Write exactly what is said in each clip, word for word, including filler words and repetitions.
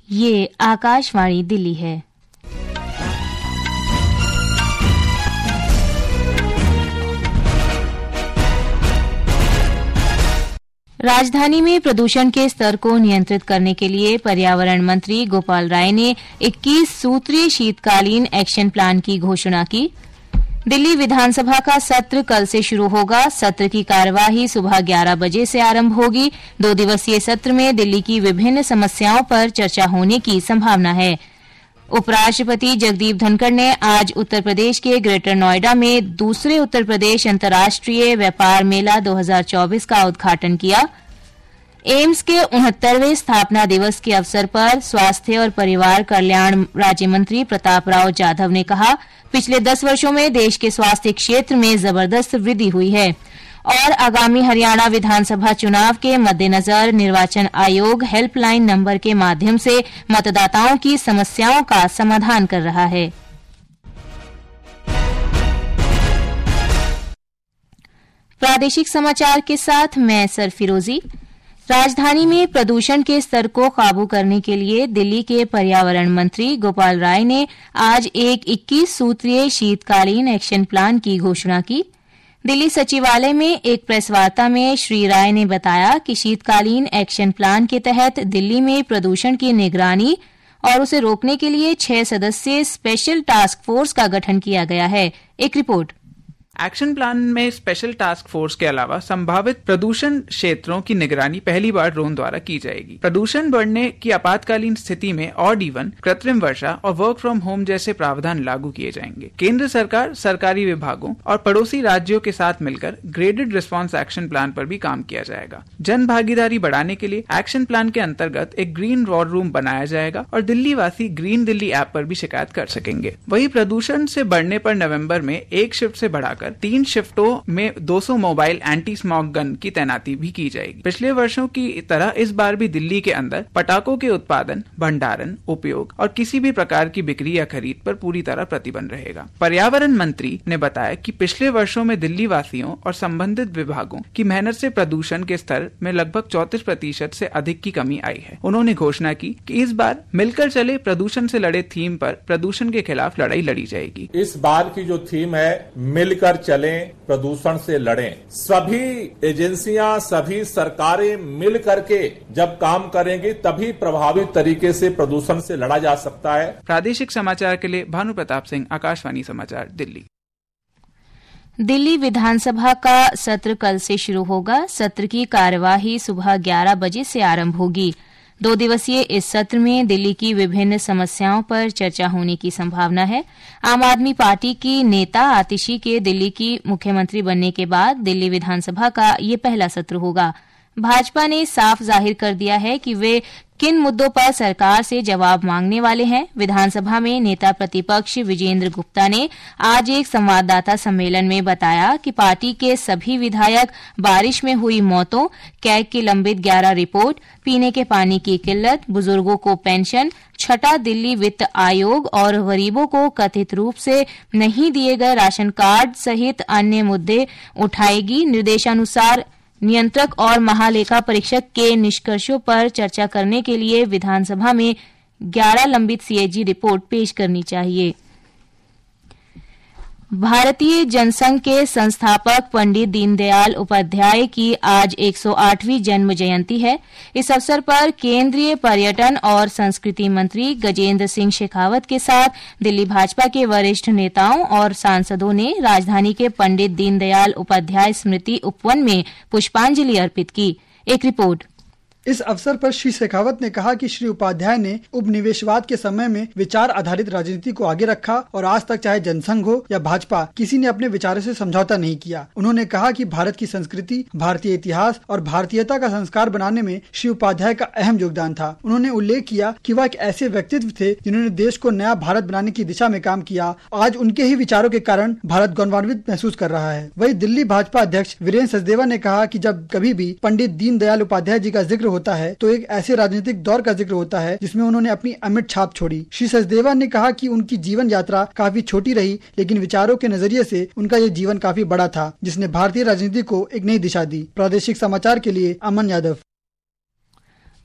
ये आकाशवाणी दिल्ली है। राजधानी में प्रदूषण के स्तर को नियंत्रित करने के लिए पर्यावरण मंत्री गोपाल राय ने इक्कीस सूत्रीय शीतकालीन एक्शन प्लान की घोषणा की। दिल्ली विधानसभा का सत्र कल से शुरू होगा। सत्र की कार्यवाही सुबह ग्यारह बजे से आरंभ होगी। दो दिवसीय सत्र में दिल्ली की विभिन्न समस्याओं पर चर्चा होने की संभावना है। उपराष्ट्रपति जगदीप धनखड़ ने आज उत्तर प्रदेश के ग्रेटर नोएडा में दूसरे उत्तर प्रदेश अंतर्राष्ट्रीय व्यापार मेला दो हज़ार चौबीस का उद्घाटन किया। एम्स के उनहत्तरवें स्थापना दिवस के अवसर पर स्वास्थ्य और परिवार कल्याण राज्य मंत्री प्रताप राव जाधव ने कहा, पिछले दस वर्षों में देश के स्वास्थ्य क्षेत्र में जबरदस्त वृद्धि हुई है और आगामी हरियाणा विधानसभा चुनाव के मद्देनजर निर्वाचन आयोग हेल्पलाइन नंबर के माध्यम से मतदाताओं की समस्याओं का समाधान कर रहा है। प्रादेशिक समाचार के साथ मैं सरफिरोजी। राजधानी में प्रदूषण के स्तर को काबू करने के लिए दिल्ली के पर्यावरण मंत्री गोपाल राय ने आज एक इक्कीस सूत्रीय शीतकालीन एक्शन प्लान की घोषणा की। दिल्ली सचिवालय में एक प्रेस वार्ता में श्री राय ने बताया कि शीतकालीन एक्शन प्लान के तहत दिल्ली में प्रदूषण की निगरानी और उसे रोकने के लिए छह सदस्यीय स्पेशल टास्क फोर्स का गठन किया गया है। एक रिपोर्ट। एक्शन प्लान में स्पेशल टास्क फोर्स के अलावा संभावित प्रदूषण क्षेत्रों की निगरानी पहली बार ड्रोन द्वारा की जाएगी। प्रदूषण बढ़ने की आपातकालीन स्थिति में ऑड इवन, कृत्रिम वर्षा और वर्क फ्रॉम होम जैसे प्रावधान लागू किए जाएंगे। केंद्र सरकार, सरकारी विभागों और पड़ोसी राज्यों के साथ मिलकर ग्रेडेड रिस्पांस एक्शन प्लान पर भी काम किया जाएगा। जन भागीदारी बढ़ाने के लिए एक्शन प्लान के अंतर्गत एक ग्रीन वॉर रूम बनाया जाएगा और दिल्ली वासी ग्रीन दिल्ली ऐप पर भी शिकायत कर सकेंगे। वहीं प्रदूषण से बढ़ने पर नवम्बर में एक शिफ्ट से बढ़ाकर तीन शिफ्टों में दो सौ मोबाइल एंटी स्मॉग गन की तैनाती भी की जाएगी। पिछले वर्षों की तरह इस बार भी दिल्ली के अंदर पटाखों के उत्पादन, भंडारण, उपयोग और किसी भी प्रकार की बिक्री या खरीद पर पूरी तरह प्रतिबंध रहेगा। पर्यावरण मंत्री ने बताया कि पिछले वर्षों में दिल्ली वासियों और संबंधित विभागों की मेहनत से प्रदूषण के स्तर में लगभग चौंतीस प्रतिशत से अधिक की कमी आई है। उन्होंने घोषणा की कि इस बार मिलकर चले प्रदूषण से लड़े थीम पर प्रदूषण के खिलाफ लड़ाई लड़ी जाएगी। इस बार की जो थीम है, मिलकर चलें, प्रदूषण से लड़ें। सभी एजेंसियां, सभी सरकारें मिल करके जब काम करेंगी तभी प्रभावी तरीके से प्रदूषण से लड़ा जा सकता है। प्रादेशिक समाचार के लिए भानु प्रताप सिंह, आकाशवाणी समाचार, दिल्ली। दिल्ली विधानसभा का सत्र कल से शुरू होगा। सत्र की कार्यवाही सुबह ग्यारह बजे से आरंभ होगी। दो दिवसीय इस सत्र में दिल्ली की विभिन्न समस्याओं पर चर्चा होने की संभावना है। आम आदमी पार्टी की नेता आतिशी के दिल्ली की मुख्यमंत्री बनने के बाद दिल्ली विधानसभा का ये पहला सत्र होगा। भाजपा ने साफ जाहिर कर दिया है कि वे किन मुद्दों पर सरकार से जवाब मांगने वाले हैं। विधानसभा में नेता प्रतिपक्ष विजेंद्र गुप्ता ने आज एक संवाददाता सम्मेलन में बताया कि पार्टी के सभी विधायक बारिश में हुई मौतों, कैग की लंबित ग्यारह रिपोर्ट, पीने के पानी की किल्लत, बुजुर्गों को पेंशन, छठा दिल्ली वित्त आयोग और गरीबों को कथित रूप से नहीं दिए गए राशन कार्ड सहित अन्य मुद्दे उठाएगी। निर्देशानुसार नियंत्रक और महालेखा परीक्षक के निष्कर्षों पर चर्चा करने के लिए विधानसभा में ग्यारह लंबित सीएजी रिपोर्ट पेश करनी चाहिए। भारतीय जनसंघ के संस्थापक पंडित दीनदयाल उपाध्याय की आज एक सौ आठवीं जन्म जयंती है। इस अवसर पर केंद्रीय पर्यटन और संस्कृति मंत्री गजेंद्र सिंह शेखावत के साथ दिल्ली भाजपा के वरिष्ठ नेताओं और सांसदों ने राजधानी के पंडित दीनदयाल उपाध्याय स्मृति उपवन में पुष्पांजलि अर्पित की। एक रिपोर्ट। इस अवसर पर श्री शेखावत ने कहा कि श्री उपाध्याय ने उपनिवेशवाद के समय में विचार आधारित राजनीति को आगे रखा और आज तक चाहे जनसंघ हो या भाजपा, किसी ने अपने विचारों से समझौता नहीं किया। उन्होंने कहा कि भारत की संस्कृति, भारतीय इतिहास और भारतीयता का संस्कार बनाने में श्री उपाध्याय का अहम योगदान था। उन्होंने उल्लेख किया कि वह एक ऐसे व्यक्तित्व थे जिन्होंने देश को नया भारत बनाने की दिशा में काम किया। आज उनके ही विचारों के कारण भारत गौरवान्वित महसूस कर रहा है। वही दिल्ली भाजपा अध्यक्ष वीरेंद्र सचदेवा ने कहा कि जब कभी भी पंडित दीनदयाल उपाध्याय जी का जिक्र होता है तो एक ऐसे राजनीतिक दौर का जिक्र होता है जिसमें उन्होंने अपनी अमिट छाप छोड़ी। श्री सचदेवा ने कहा कि उनकी जीवन यात्रा काफी छोटी रही, लेकिन विचारों के नजरिए से उनका ये जीवन काफी बड़ा था, जिसने भारतीय राजनीति को एक नई दिशा दी। प्रादेशिक समाचार के लिए अमन यादव।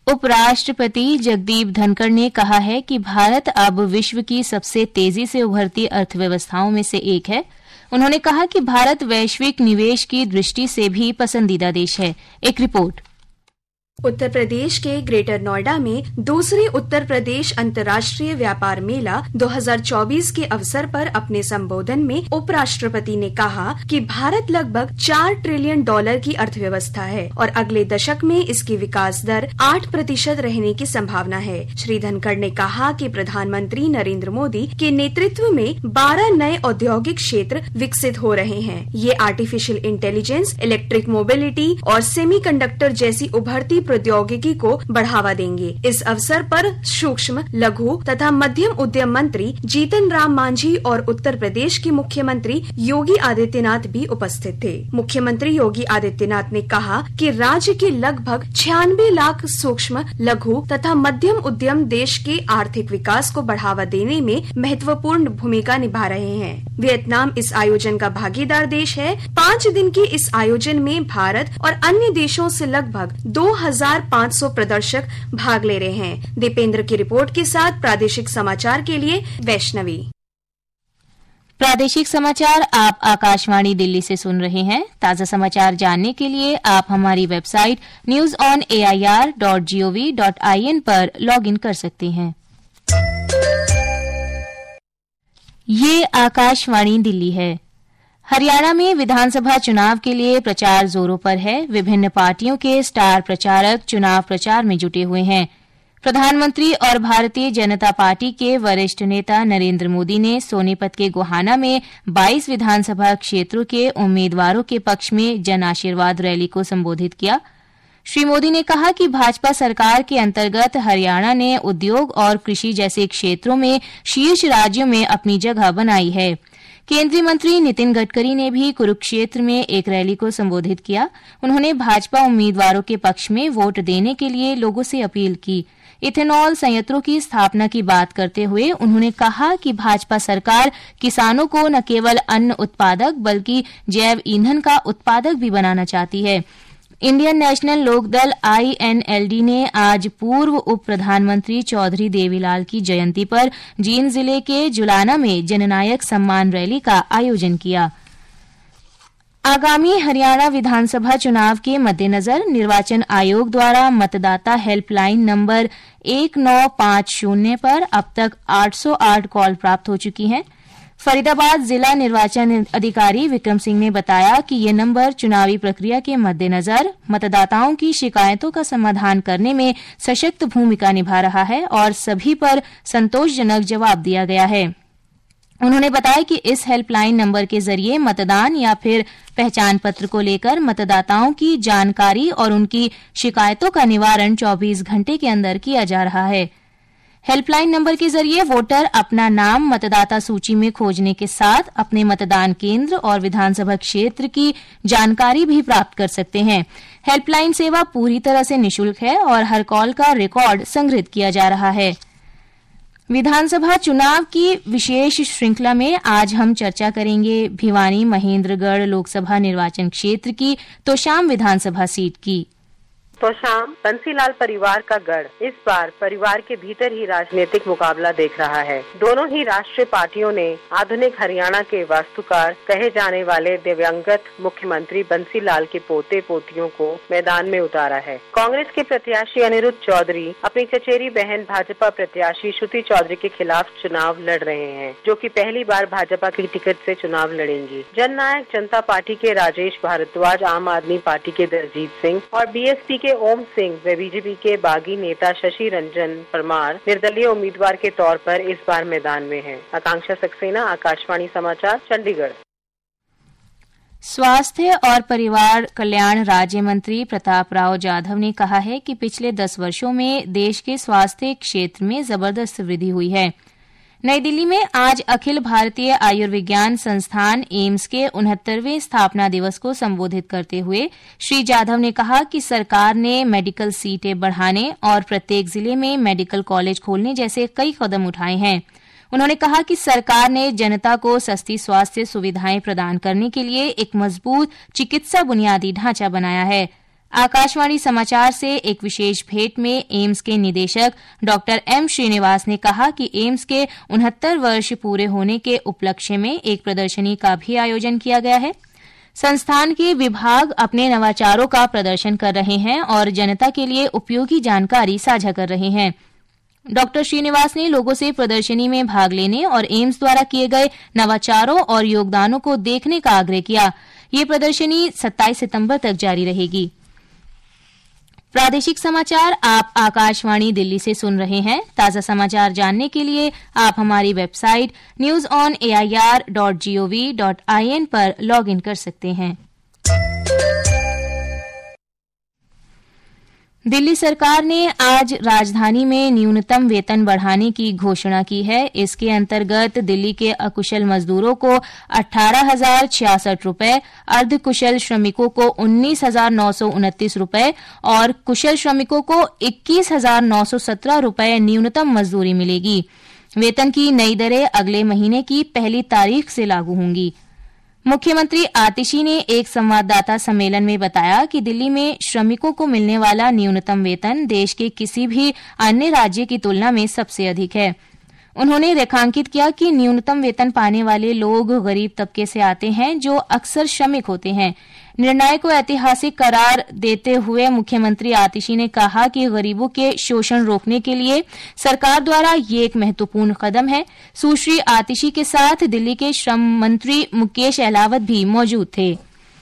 उपराष्ट्रपति जगदीप धनखड़ ने कहा है कि भारत अब विश्व की सबसे तेजी से उभरती अर्थव्यवस्थाओं में से एक है। उन्होंने कहा कि भारत वैश्विक निवेश की दृष्टि से भी पसंदीदा देश है। एक रिपोर्ट। उत्तर प्रदेश के ग्रेटर नोएडा में दूसरे उत्तर प्रदेश अंतर्राष्ट्रीय व्यापार मेला दो हज़ार चौबीस के अवसर पर अपने संबोधन में उपराष्ट्रपति ने कहा कि भारत लगभग चार ट्रिलियन डॉलर की अर्थव्यवस्था है और अगले दशक में इसकी विकास दर आठ प्रतिशत रहने की संभावना है। श्री धनखड़ ने कहा कि प्रधानमंत्री नरेंद्र मोदी के नेतृत्व में बारह नए औद्योगिक क्षेत्र विकसित हो रहे हैं। ये आर्टिफिशियल इंटेलिजेंस, इलेक्ट्रिक मोबिलिटी और सेमीकंडक्टर जैसी उभरती प्रौद्योगिकी को बढ़ावा देंगे। इस अवसर पर सूक्ष्म, लघु तथा मध्यम उद्यम मंत्री जीतन राम मांझी और उत्तर प्रदेश के मुख्यमंत्री योगी आदित्यनाथ भी उपस्थित थे। मुख्यमंत्री योगी आदित्यनाथ ने कहा कि राज्य के लगभग छियानवे लाख सूक्ष्म, लघु तथा मध्यम उद्यम देश के आर्थिक विकास को बढ़ावा देने में महत्वपूर्ण भूमिका निभा रहे हैं। वियतनाम इस आयोजन का भागीदार देश है। पाँच दिन के इस आयोजन में भारत और अन्य देशों से लगभग दो हजार पाँच सौ प्रदर्शक भाग ले रहे हैं। दीपेंद्र की रिपोर्ट के साथ प्रादेशिक समाचार के लिए वैष्णवी। प्रादेशिक समाचार आप आकाशवाणी दिल्ली से सुन रहे हैं। ताजा समाचार जानने के लिए आप हमारी website news on A I R dot G O V dot I N पर लॉग इन कर सकते हैं। ये आकाशवाणी दिल्ली है। हरियाणा में विधानसभा चुनाव के लिए प्रचार जोरों पर है। विभिन्न पार्टियों के स्टार प्रचारक चुनाव प्रचार में जुटे हुए हैं। प्रधानमंत्री और भारतीय जनता पार्टी के वरिष्ठ नेता नरेंद्र मोदी ने सोनीपत के गोहाना में बाईस विधानसभा क्षेत्रों के उम्मीदवारों के पक्ष में जन आशीर्वाद रैली को संबोधित किया। श्री मोदी ने कहा कि भाजपा सरकार के अंतर्गत हरियाणा ने उद्योग और कृषि जैसे क्षेत्रों में शीर्ष राज्यों में अपनी जगह बनाई है। केंद्रीय मंत्री नितिन गडकरी ने भी कुरुक्षेत्र में एक रैली को संबोधित किया। उन्होंने भाजपा उम्मीदवारों के पक्ष में वोट देने के लिए लोगों से अपील की। इथेनॉल संयंत्रों की स्थापना की बात करते हुए उन्होंने कहा कि भाजपा सरकार किसानों को न केवल अन्न उत्पादक बल्कि जैव ईंधन का उत्पादक भी बनाना चाहती है। Indian national Lok Dal I N L D ने आज पूर्व उप प्रधानमंत्री चौधरी देवीलाल की जयंती पर जींद जिले के जुलाना में जननायक सम्मान रैली का आयोजन किया। आगामी हरियाणा विधानसभा चुनाव के मद्देनजर निर्वाचन आयोग द्वारा मतदाता हेल्पलाइन नंबर एक नौ पांच शून्य पर अब तक आठ सौ आठ कॉल प्राप्त हो चुकी हैं। फरीदाबाद जिला निर्वाचन अधिकारी विक्रम सिंह ने बताया कि ये नंबर चुनावी प्रक्रिया के मद्देनजर मतदाताओं की शिकायतों का समाधान करने में सशक्त भूमिका निभा रहा है और सभी पर संतोषजनक जवाब दिया गया है। उन्होंने बताया कि इस हेल्पलाइन नंबर के जरिए मतदान या फिर पहचान पत्र को लेकर मतदाताओं की जानकारी और उनकी शिकायतों का निवारण चौबीस घंटे के अंदर किया जा रहा है। हेल्पलाइन नंबर के जरिए वोटर अपना नाम मतदाता सूची में खोजने के साथ अपने मतदान केंद्र और विधानसभा क्षेत्र की जानकारी भी प्राप्त कर सकते हैं। हेल्पलाइन सेवा पूरी तरह से निःशुल्क है और हर कॉल का रिकॉर्ड संग्रहित किया जा रहा है। विधानसभा चुनाव की विशेष श्रृंखला में आज हम चर्चा करेंगे भिवानी महेंद्रगढ़ लोकसभा निर्वाचन क्षेत्र की तोशाम विधानसभा सीट की। तोशाम बंसीलाल परिवार का गढ़ इस बार परिवार के भीतर ही राजनीतिक मुकाबला देख रहा है। दोनों ही राष्ट्रीय पार्टियों ने आधुनिक हरियाणा के वास्तुकार कहे जाने वाले दिव्यांगत मुख्यमंत्री बंसीलाल के पोते पोतियों को मैदान में उतारा है। कांग्रेस के प्रत्याशी अनिरुद्ध चौधरी अपनी चचेरी बहन भाजपा प्रत्याशी श्रुति चौधरी के खिलाफ चुनाव लड़ रहे हैं, जो कि पहली बार भाजपा की टिकट से चुनाव लड़ेंगी। जननायक जनता पार्टी के राजेश भारद्वाज, आम आदमी पार्टी के दलजीत सिंह और बीएसपी के ओम सिंह व बीजेपी के बागी नेता शशि रंजन परमार निर्दलीय उम्मीदवार के तौर पर इस बार मैदान में हैं। आकांक्षा सक्सेना, आकाशवाणी समाचार, चंडीगढ़। स्वास्थ्य और परिवार कल्याण राज्य मंत्री प्रताप राव जाधव ने कहा है कि पिछले दस वर्षों में देश के स्वास्थ्य क्षेत्र में जबरदस्त वृद्धि हुई है। नई दिल्ली में आज अखिल भारतीय आयुर्विज्ञान संस्थान एम्स के उनहत्तरवें स्थापना दिवस को संबोधित करते हुए श्री जाधव ने कहा कि सरकार ने मेडिकल सीटें बढ़ाने और प्रत्येक जिले में मेडिकल कॉलेज खोलने जैसे कई कदम उठाए हैं। उन्होंने कहा कि सरकार ने जनता को सस्ती स्वास्थ्य सुविधाएं प्रदान करने के लिए एक मजबूत चिकित्सा बुनियादी ढांचा बनाया है। आकाशवाणी समाचार से एक विशेष भेंट में एम्स के निदेशक डॉक्टर एम श्रीनिवास ने कहा कि एम्स के उनहत्तर वर्ष पूरे होने के उपलक्ष्य में एक प्रदर्शनी का भी आयोजन किया गया है। संस्थान के विभाग अपने नवाचारों का प्रदर्शन कर रहे हैं और जनता के लिए उपयोगी जानकारी साझा कर रहे हैं। डॉक्टर श्रीनिवास ने लोगों से प्रदर्शनी में भाग लेने और एम्स द्वारा किए गए नवाचारों और योगदानों को देखने का आग्रह किया। ये प्रदर्शनी सत्ताईस सितंबर तक जारी रहेगी। प्रादेशिक समाचार आप आकाशवाणी दिल्ली से सुन रहे हैं। ताजा समाचार जानने के लिए आप हमारी website news on A I R dot G O V dot I N पर लॉग इन कर सकते हैं। दिल्ली सरकार ने आज राजधानी में न्यूनतम वेतन बढ़ाने की घोषणा की है। इसके अंतर्गत दिल्ली के अकुशल मजदूरों को अठारह हजार छियासठ रूपये, अर्धकुशल श्रमिकों को उन्नीस हजार नौ सौ उनतीस रूपये और कुशल श्रमिकों को इक्कीस हजार नौ सौ सत्रह रूपये न्यूनतम मजदूरी मिलेगी। वेतन की नई दरें अगले महीने की पहली तारीख से लागू होंगी। मुख्यमंत्री आतिशी ने एक संवाददाता सम्मेलन में बताया कि दिल्ली में श्रमिकों को मिलने वाला न्यूनतम वेतन देश के किसी भी अन्य राज्य की तुलना में सबसे अधिक है। उन्होंने रेखांकित किया कि न्यूनतम वेतन पाने वाले लोग गरीब तबके से आते हैं जो अक्सर श्रमिक होते हैं। निर्णय को ऐतिहासिक करार देते हुए मुख्यमंत्री आतिशी ने कहा कि गरीबों के शोषण रोकने के लिए सरकार द्वारा ये एक महत्वपूर्ण कदम है। सुश्री आतिशी के साथ दिल्ली के श्रम मंत्री मुकेश अहलावत भी मौजूद थे।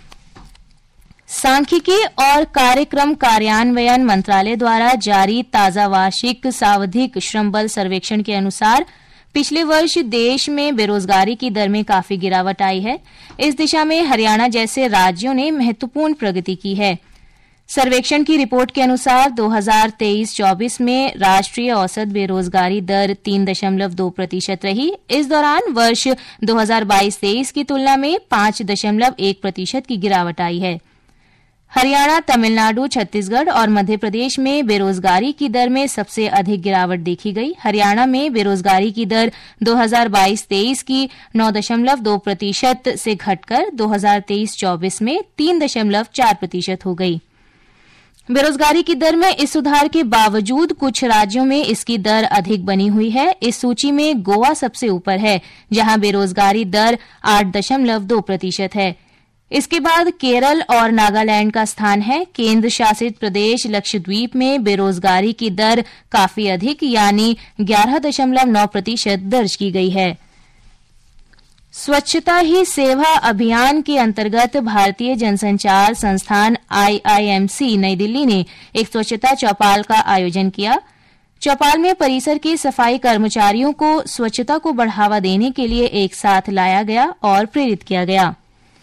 सांख्यिकी और कार्यक्रम कार्यान्वयन मंत्रालय द्वारा जारी ताजा वार्षिक सावधिक श्रम बल सर्वेक्षण के अनुसार पिछले वर्ष देश में बेरोजगारी की दर में काफी गिरावट आई है। इस दिशा में हरियाणा जैसे राज्यों ने महत्वपूर्ण प्रगति की है। सर्वेक्षण की रिपोर्ट के अनुसार दो हज़ार तेईस चौबीस में राष्ट्रीय औसत बेरोजगारी दर तीन दशमलव दो प्रतिशत रही। इस दौरान वर्ष दो हज़ार बाईस तेईस की तुलना में पांच दशमलव एक प्रतिशत की गिरावट आई है। हरियाणा, तमिलनाडु, छत्तीसगढ़ और मध्य प्रदेश में बेरोजगारी की दर में सबसे अधिक गिरावट देखी गई। हरियाणा में बेरोजगारी की दर दो हज़ार बाईस तेईस की नौ दशमलव दो प्रतिशत से घटकर दो हज़ार तेईस चौबीस में तीन दशमलव चार प्रतिशत हो गई। बेरोजगारी की दर में इस सुधार के बावजूद कुछ राज्यों में इसकी दर अधिक बनी हुई है। इस सूची में गोवा सबसे ऊपर है, जहां बेरोजगारी दर आठ दशमलव दो प्रतिशत है। इसके बाद केरल और नागालैंड का स्थान है। केंद्र शासित प्रदेश लक्षद्वीप में बेरोजगारी की दर काफी अधिक यानी ग्यारह दशमलव नौ प्रतिशत दर्ज की गई है। स्वच्छता ही सेवा अभियान के अंतर्गत भारतीय जनसंचार संस्थान आई आई एम सी नई दिल्ली ने एक स्वच्छता चौपाल का आयोजन किया। चौपाल में परिसर के सफाई कर्मचारियों को स्वच्छता को बढ़ावा देने के लिए एक साथ लाया गया और प्रेरित किया गया।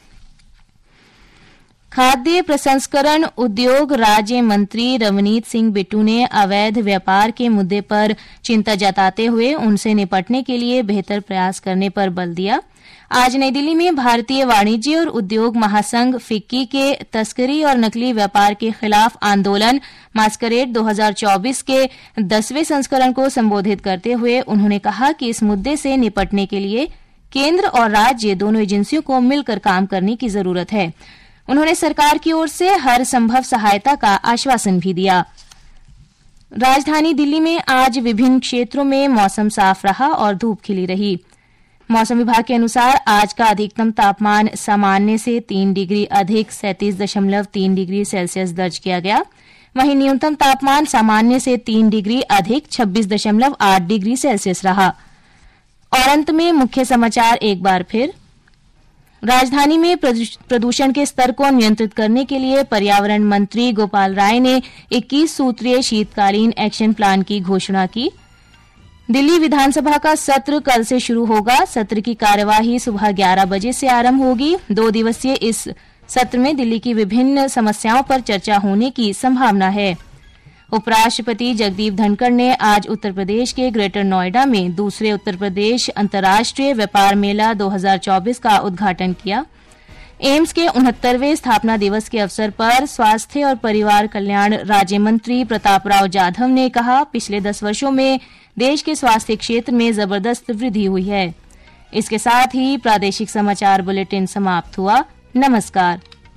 खाद्य प्रसंस्करण उद्योग राज्य मंत्री रवनीत सिंह बिट्टू ने अवैध व्यापार के मुद्दे पर चिंता जताते हुए उनसे निपटने के लिए बेहतर प्रयास करने पर बल दिया। आज नई दिल्ली में भारतीय वाणिज्य और उद्योग महासंघ फिक्की के तस्करी और नकली व्यापार के खिलाफ आंदोलन मास्करेड दो हज़ार चौबीस के दसवें संस्करण को संबोधित करते हुए उन्होंने कहा कि इस मुद्दे से निपटने के लिए केंद्र और राज्य दोनों एजेंसियों को मिलकर काम करने की जरूरत है। उन्होंने सरकार की ओर से हर संभव सहायता का आश्वासन भी दिया। राजधानी दिल्ली में आज विभिन्न क्षेत्रों में मौसम साफ रहा और धूप खिली रही। मौसम विभाग के अनुसार आज का अधिकतम तापमान सामान्य से तीन डिग्री अधिक सैंतीस दशमलव तीन डिग्री सेल्सियस दर्ज किया गया। वहीं न्यूनतम तापमान सामान्य से तीन डिग्री अधिक छब्बीस दशमलव आठ डिग्री सेल्सियस रहा। और अंत में मुख्य समाचार एक बार फिर। राजधानी में प्रदूषण के स्तर को नियंत्रित करने के लिए पर्यावरण मंत्री गोपाल राय ने इक्कीस सूत्रीय शीतकालीन एक्शन प्लान की घोषणा की। दिल्ली विधानसभा का सत्र कल से शुरू होगा। सत्र की कार्यवाही सुबह ग्यारह बजे से आरंभ होगी। दो दिवसीय इस सत्र में दिल्ली की विभिन्न समस्याओं पर चर्चा होने की संभावना है। उपराष्ट्रपति जगदीप धनखड़ ने आज उत्तर प्रदेश के ग्रेटर नोएडा में दूसरे उत्तर प्रदेश अंतर्राष्ट्रीय व्यापार मेला दो हज़ार चौबीस का उद्घाटन किया। एम्स के उनहत्तरवें स्थापना दिवस के अवसर पर स्वास्थ्य और परिवार कल्याण राज्य मंत्री प्रताप राव जाधव ने कहा, पिछले दस वर्षों में देश के स्वास्थ्य क्षेत्र में जबरदस्त वृद्धि हुई है। इसके साथ ही प्रादेशिक समाचार बुलेटिन समाप्त हुआ। नमस्कार।